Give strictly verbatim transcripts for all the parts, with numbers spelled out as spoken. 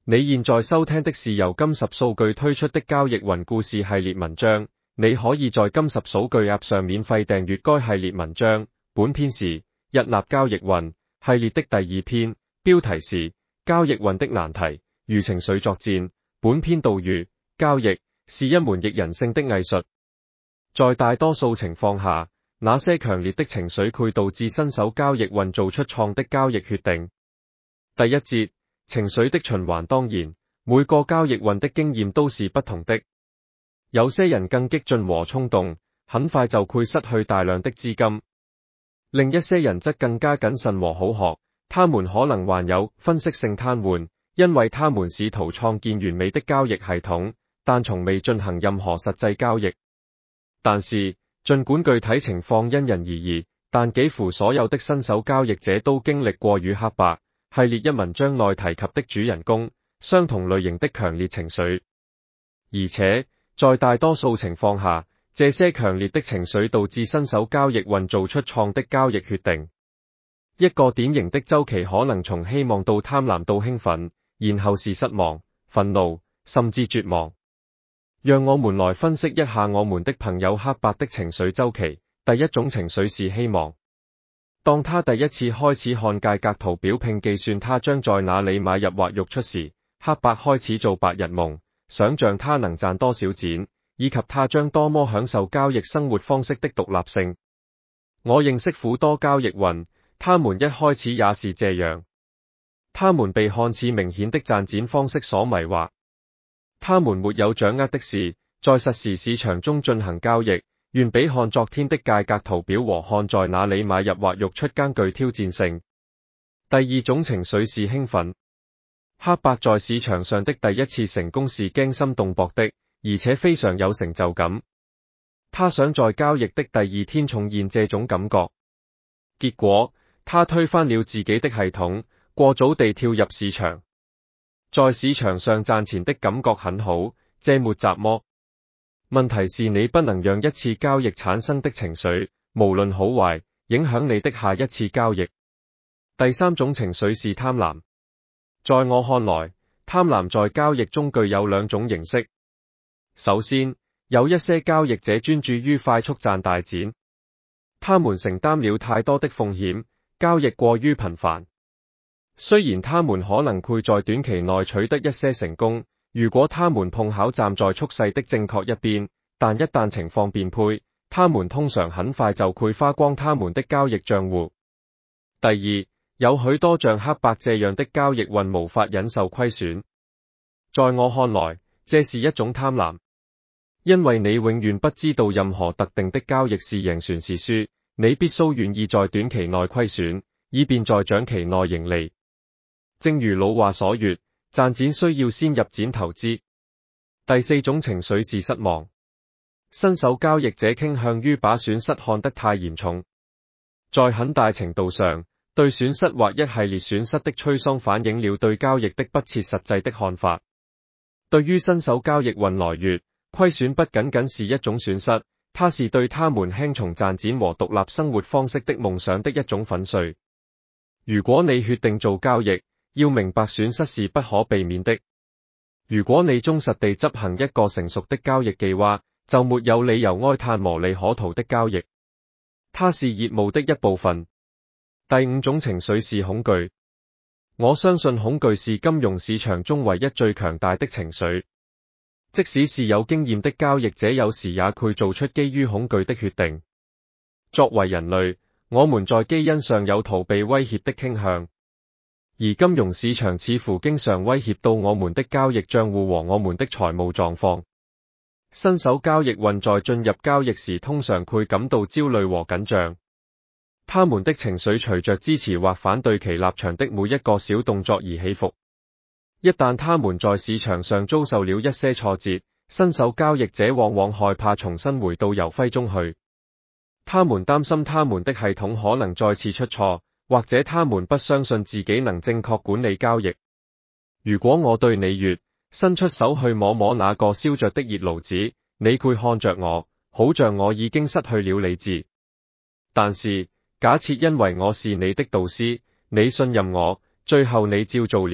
你現在收聽的是由金十數據推出的交易雲故事系列文章，你可以在金十數據 App 上免費訂閱該系列文章。本篇是日納交易雲系列的第二篇，標題是交易雲的難題，如情緒作戰。本篇導語：交易是一門逆人性的藝術，在大多數情況下，那些強烈的情緒會導致新手交易雲做出錯的交易決定。第一節，情緒的循環。當然，每個交易雲的經驗都是不同的。有些人更激進和衝動，很快就會失去大量的資金；另一些人則更加謹慎和好學，他們可能患有分析性癱瘓，因為他們試圖創建完美的交易系統，但從未進行任何實際交易。但是，儘管具體情況因人而異，但幾乎所有的新手交易者都經歷過與黑白系列一文章內提及的主人公相同類型的強烈情緒，而且在大多數情況下，這些強烈的情緒導致新手交易雲做出錯的交易決定。一個典型的週期可能從希望到貪婪到興奮，然後是失望、憤怒，甚至絕望。讓我們來分析一下我們的朋友黑白的情緒週期。第一種情緒是希望。當他第一次開始看價格圖表並計算他將在哪裡買入或賣出時，黑白開始做白日夢，想象他能賺多少錢，以及他將多麼享受交易生活方式的獨立性。我認識許多交易雲，他們一開始也是這樣。他們被看似明顯的賺錢方式所迷惑。他們沒有掌握的是，在實時市場中進行交易，遠比看昨天的價格圖表和看在哪裡買入或賣出更具挑戰性。第二種情緒是興奮。黑白在市場上的第一次成功是驚心動魄的，而且非常有成就感。他想在交易的第二天重現這種感覺，結果他推翻了自己的系統，過早地跳入市場。在市場上賺錢的感覺很好，這沒什麼。問題是你不能讓一次交易產生的情緒，無論好壞，影響你的下一次交易。第三種情緒是貪婪。在我看來，貪婪在交易中具有兩種形式。首先，有一些交易者專注於快速賺大錢，他們承擔了太多的風險，交易過於頻繁。雖然他們可能會在短期內取得一些成功，如果他們碰巧站在趨勢的正確一邊，但一旦情況變配，他們通常很快就會花光他們的交易賬戶。第二，有許多像黑白這樣的交易雲無法忍受虧損。在我看來，這是一種貪婪，因為你永遠不知道任何特定的交易是贏還是輸，你必須願意在短期內虧損，以便在長期內盈利。正如老話所說，賺錢需要先入錢投資。第四種情緒是失望。新手交易者傾向於把損失看得太嚴重，在很大程度上，對損失或一系列損失的摧喪反映了對交易的不切實際的看法。對於新手交易雲來說，虧損不僅僅是一種損失，它是對他們輕鬆賺錢和獨立生活方式的夢想的一種粉碎。如果你決定做交易，要明白損失是不可避免的。如果你忠實地執行一個成熟的交易計劃，就沒有理由哀嘆無利可圖的交易。它是業務的一部分。第五種情緒是恐懼。我相信恐懼是金融市場中唯一最強大的情緒。即使是有經驗的交易者，有時也會做出基於恐懼的決定。作為人類，我們在基因上有逃避威脅的傾向。而金融市場似乎經常威脅到我們的交易賬戶和我們的財務狀況。新手交易雲在進入交易時通常會感到焦慮和緊張，他們的情緒隨着支持或反對其立場的每一個小動作而起伏。一旦他們在市場上遭受了一些挫折，新手交易者往往害怕重新回到遊輝中去。他們擔心他們的系統可能再次出錯，或者他們不相信自己能正確管理交易。如果我對你說，伸出手去摸摸那個燒着的熱爐子，你會看着我，好像我已經失去了理智。但是，假設因為我是你的導師，你信任我，最後你照做了，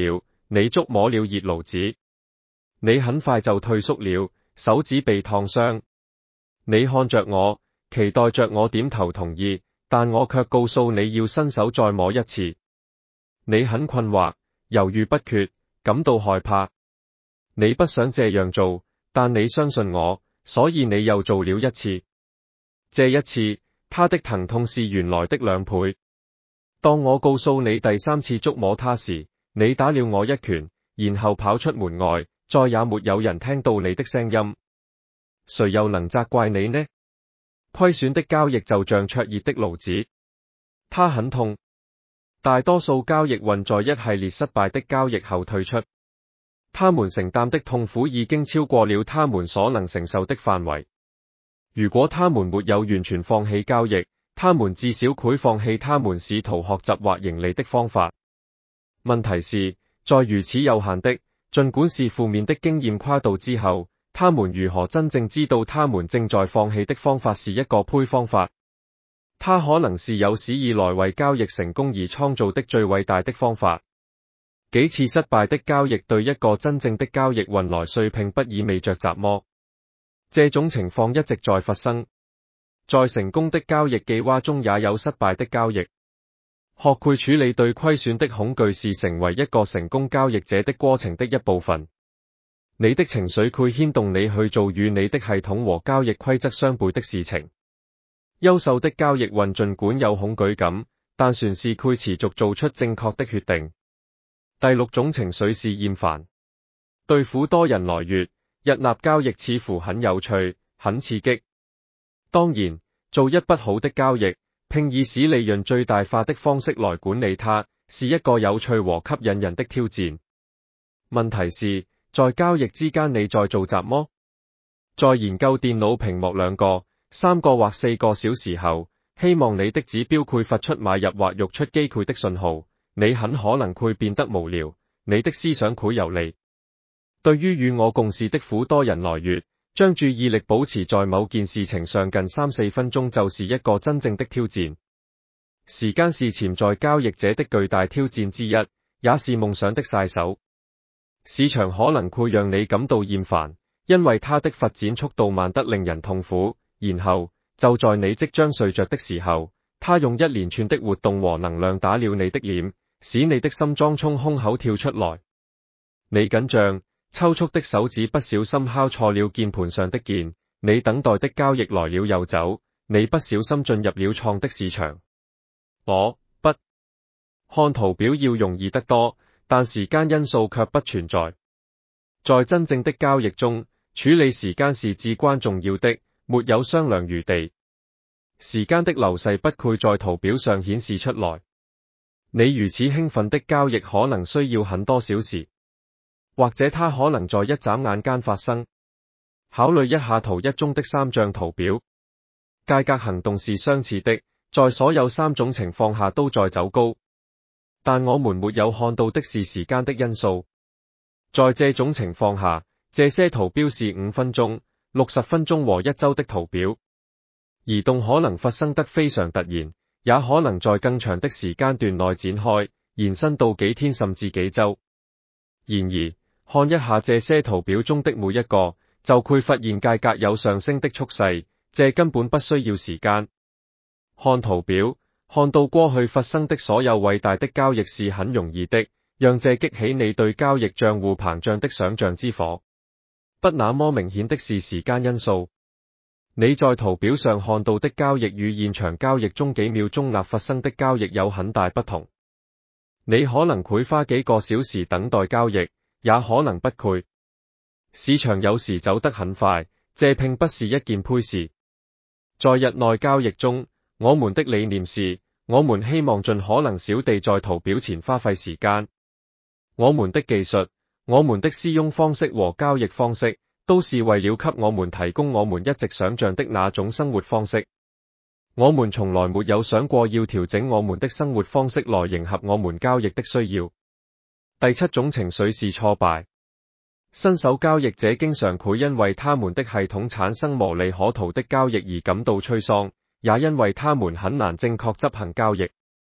你觸摸了熱爐子，你很快就退縮了，手指被燙傷。你看着我，期待着我點頭同意，但我卻告訴你要伸手再摸一次。你很困惑，猶豫不決，感到害怕。你不想這樣做，但你相信我，所以你又做了一次。這一次，它的疼痛是原來的兩倍。當我告訴你第三次觸摸它時，你打了我一拳，然後跑出門外，再也沒有人聽到你的聲音。誰又能責怪你呢？虧損的交易就像灼熱的爐子，它很痛。大多數交易員在一系列失敗的交易後退出，他們承擔的痛苦已經超過了他們所能承受的範圍。如果他們沒有完全放棄交易，他們至少會放棄他們試圖學習或盈利的方法。問題是，在如此有限的，儘管是負面的經驗跨度之後，他們如何真正知道他們正在放棄的方法是一個配方法？它可能是有史以來為交易成功而創造的最偉大的方法。幾次失敗的交易對一個真正的交易員來說並不意味着什麼。這種情況一直在發生。在成功的交易計劃中也有失敗的交易。學會處理對虧損的恐懼是成為一個成功交易者的過程的一部分。你的情緒會牽動你去做與你的系統和交易規則相悖的事情。優秀的交易員儘管有恐懼感，但船是會持續做出正確的決定。第六種情緒是厭煩。對許多人來說，日納交易似乎很有趣，很刺激。當然，做一筆好的交易，並以使利潤最大化的方式來管理它，是一個有趣和吸引人的挑戰。問題是，在交易之間你在做什麼？在研究電腦屏幕兩個、三個或四個小時後，希望你的指標會發出買入或溢出機會的信號，你很可能會變得無聊，你的思想會游離。對於與我共事的許多人來說，將注意力保持在某件事情上近三四分鐘就是一個真正的挑戰。時間是潛在交易者的巨大挑戰之一，也是夢想的殺手。市場可能會讓你感到厭煩，因為它的發展速度慢得令人痛苦。然後，就在你即將睡着的時候，它用一連串的活動和能量打了你的臉，使你的心臟從胸口跳出來。你緊張，抽搐的手指不小心敲錯了鍵盤上的鍵，你等待的交易來了又走，你不小心進入了創的市場。我不看圖表要容易得多，但時間因素卻不存在。在真正的交易中，處理時間是至關重要的。沒有商量餘地，時間的流逝不會在圖表上顯示出來。你如此興奮的交易可能需要很多小時，或者它可能在一眨眼間發生。考慮一下圖一中的三張圖表，價格行動是相似的，在所有三種情況下都在走高，但我們沒有看到的是時間的因素。在這種情況下，這些圖標是五分鐘、六十分鐘和一周的圖表，移動可能發生得非常突然，也可能在更長的時間段內展開，延伸到幾天甚至幾周。然而，看一下這些圖表中的每一個，就會發現價格有上升的趨勢，這根本不需要時間。看圖表，看到過去發生的所有偉大的交易是很容易的，讓這激起你對交易賬戶膨脹的想象之火。不那麼明顯的是時間因素。你在圖表上看到的交易與現場交易中幾秒鐘內發生的交易有很大不同。你可能會花幾個小時等待交易，也可能不會。市場有時走得很快，這並不是一件配事。在日內交易中，我們的理念是，我們希望盡可能少地在圖表前花費時間。我們的技術、我們的使用方式和交易方式，都是為了給我們提供我們一直想象的那種生活方式。我們從來沒有想過要調整我們的生活方式來迎合我們交易的需要。第七種情緒是挫敗。新手交易者經常會因為他們的系統產生無利可圖的交易而感到沮喪，也因為他們很難正確執行交易。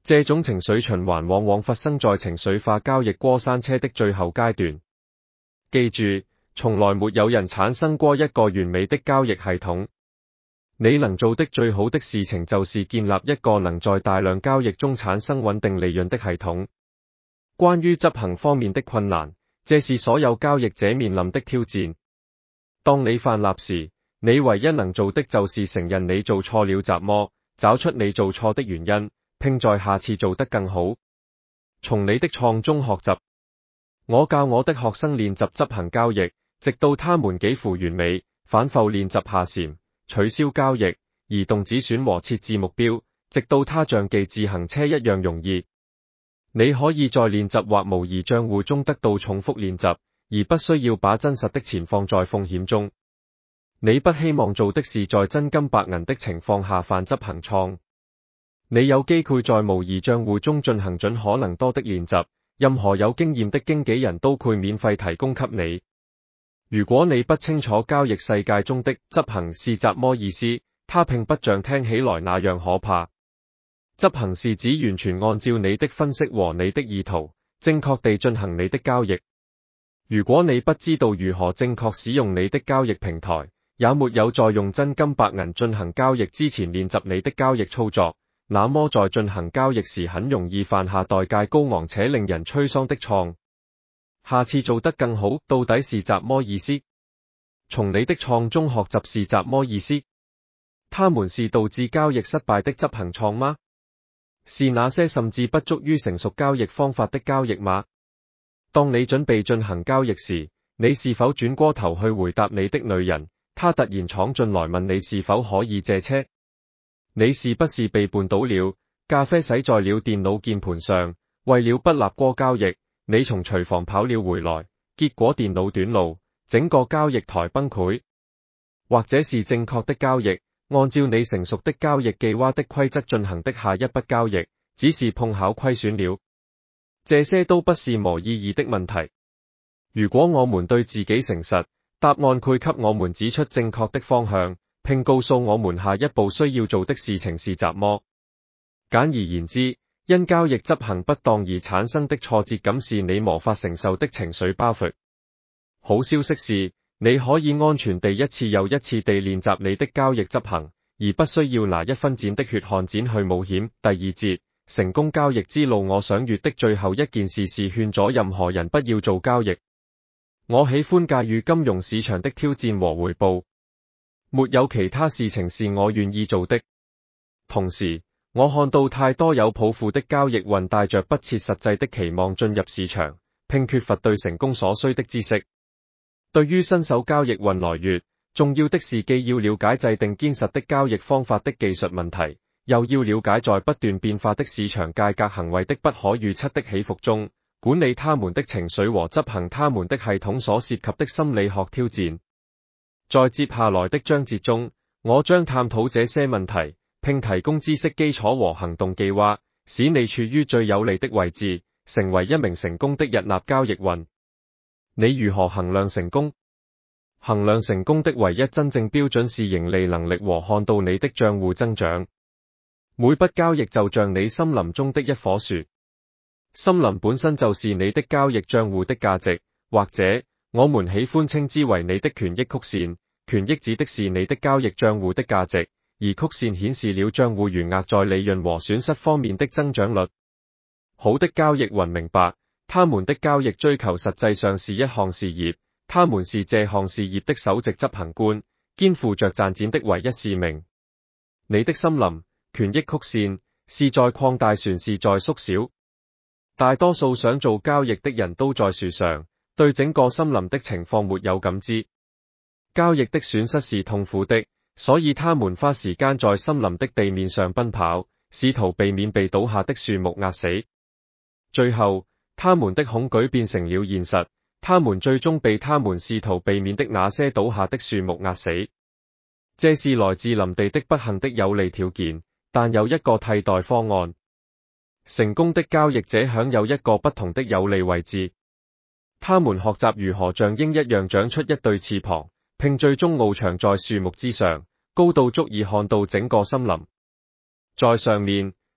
這種情緒循環往往發生在情緒化交易過山車的最後階段。記住，從來沒有人產生過一個完美的交易系統。你能做的最好的事情就是建立一個能在大量交易中產生穩定利潤的系統。關於執行方面的困難，這是所有交易者面臨的挑戰。當你犯立時，你唯一能做的就是承認你做錯了習麼，找出你做錯的原因，並在下次做得更好。從你的錯中學習。我教我的學生練習執行交易，直到他們幾乎完美，反覆練習下潛、取消交易、移動止損和設置目標，直到它像記自行車一樣容易。你可以在練習或模擬賬戶中得到重複練習，而不需要把真實的錢放在風險中。你不希望做的是在真金白銀的情況下犯執行錯。你有機會在模擬賬戶中進行盡可能多的練習，任何有經驗的經紀人都會免費提供給你。如果你不清楚交易世界中的執行是什麼意思，它並不像聽起來那樣可怕。執行是指完全按照你的分析和你的意圖，正確地進行你的交易。如果你不知道如何正確使用你的交易平台，也沒有在用真金白銀進行交易之前練習你的交易操作，那麼在進行交易時很容易犯下代價高昂且令人摧喪的錯。下次做得更好，到底是什麼意思？從你的錯中學習是什麼意思？他們是導致交易失敗的執行錯嗎？是那些甚至不足於成熟交易方法的交易嗎？當你準備進行交易時，你是否轉過頭去回答你的女人？她突然闖進來問你是否可以借車？你是不是被絆倒了？咖啡洗在了電腦鍵盤上，為了不立鍋交易，你從廚房跑了回來，結果電腦短路，整個交易台崩潰。或者是正確的交易，按照你成熟的交易計劃的規則進行的下一筆交易，只是碰巧虧損了。這些都不是無意義的問題。如果我們對自己誠實，答案會給我們指出正確的方向，並告訴我們下一步需要做的事情是什麼。簡而言之，因交易執行不當而產生的挫折感是你無法承受的情緒包袱。好消息是，你可以安全地一次又一次地練習你的交易執行，而不需要拿一分錢的血汗錢去冒險。第二節，成功交易之路。我想說的最後一件事是勸阻任何人不要做交易。我喜歡駕馭金融市場的挑戰和回報，沒有其他事情是我願意做的。同時，我看到太多有抱負的交易員帶着不切實際的期望進入市場，並缺乏對成功所需的知識。對於新手交易員來說，重要的是既要了解制定堅實的交易方法的技術問題，又要了解在不斷變化的市場價格行為的不可預測的起伏中，管理他們的情緒和執行他們的系統所涉及的心理學挑戰。在接下來的章節中，我將探討這些問題，並提供知識基礎和行動計劃，使你處於最有利的位置，成為一名成功的日納交易員。你如何衡量成功？衡量成功的唯一真正標準是盈利能力和看到你的賬戶增長。每筆交易就像你森林中的一棵樹，森林本身就是你的交易賬戶的價值，或者我們喜歡稱之為你的權益曲線。權益指的是你的交易賬戶的價值，而曲線顯示了賬戶餘額在利潤和損失方面的增長率。好的交易員明白，他們的交易追求實際上是一項事業，他們是這項事業的首席執行官，肩負着賺錢的唯一使命。你的森林權益曲線是在擴大，船是在縮小。大多數想做交易的人都在樹上，對整個森林的情況沒有感知。交易的損失是痛苦的，所以他們花時間在森林的地面上奔跑，試圖避免被倒下的樹木壓死。最後，他們的恐懼變成了現實，他們最終被他們試圖避免的那些倒下的樹木壓死。這是來自林地的不幸的有利條件，但有一個替代方案。成功的交易者享有一個不同的有利位置，他們學習如何像鷹一樣長出一對翅膀，並最終翱翔在樹木之上，高度足以看到整個森林。在上面，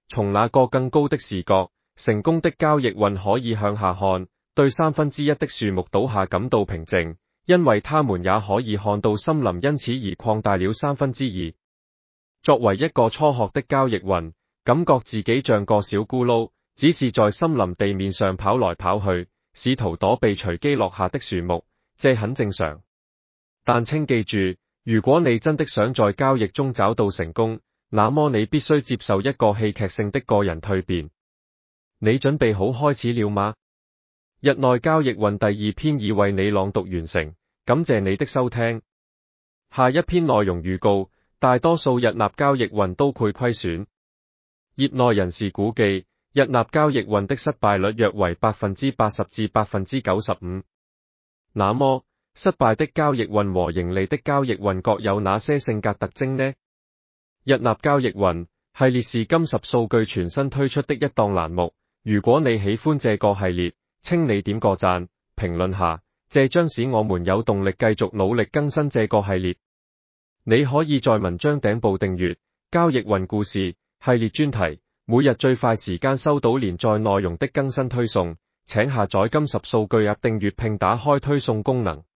從那個更高的視角，成功的交易運可以向下看，對三分之一的樹木倒下感到平靜，因為他們也可以看到森林因此而擴大了三分之二。作為一個初學的交易運，感覺自己像個小咕嚕，只是在森林地面上跑來跑去，試圖躲避隨機落下的樹木，這很正常。但請記住，如果你真的想在交易中找到成功，那麼你必須接受一個戲劇性的個人蛻變。你準備好開始了嗎？日內交易運第二篇已為你朗讀完成，感謝你的收聽。下一篇內容預告：大多數日納交易運都會虧損。業內人士估計，日納交易運的失敗率約為百分之八十至百分之九十五。那麼，失敗的交易運和盈利的交易運各有哪些性格特徵呢？日納交易運系列是金十數據全新推出的一檔欄目。如果你喜歡這個系列，請你點個讚，評論下，這將使我們有動力繼續努力更新這個系列。你可以在文章頂部訂閱交易運故事系列專題，每日最快時間收到連載內容的更新推送。請下載金十數據 App 訂閱並打開推送功能。